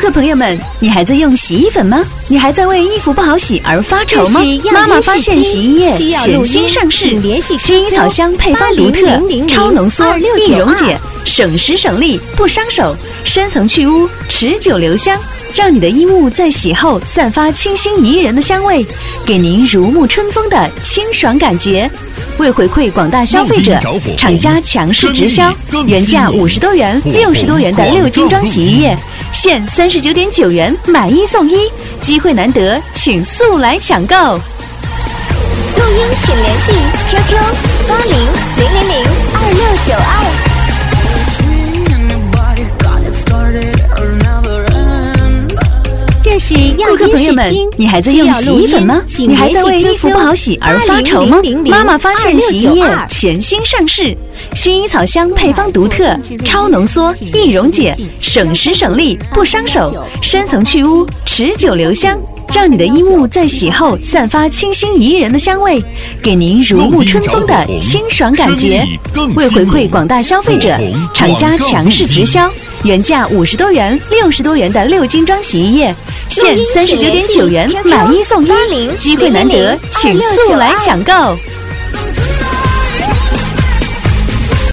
客朋友们，你还在用洗衣粉吗？你还在为衣服不好洗而发愁吗？妈妈发现洗衣液全新上市，薰衣草香配方独特，超浓缩，易溶解，省时省力不伤手，深层去污，持久留香，让你的衣物在洗后散发清新宜人的香味，给您如沐春风的清爽感觉。为回馈广大消费者，厂家强势直销，原价50多元、60多元的6斤装洗衣液，现39.9元买1送1，机会难得，请速来抢购。录音请联系 QQ80000262。这是顾客朋友们，你还在用洗衣粉吗？你还在为衣服不好洗而发愁吗？妈妈发现洗衣液全新上市，薰衣草香配方独特，超浓缩，易溶解，省时省力不伤手，深层去污，持久留香，让你的衣物在洗后散发清新宜人的香味，给您如沐春风的清爽感觉。为回馈广大消费者，厂家强势直销，原价50多元、60多元的6斤装洗衣液，现39.9元买1送1，机会难得，请速来抢购。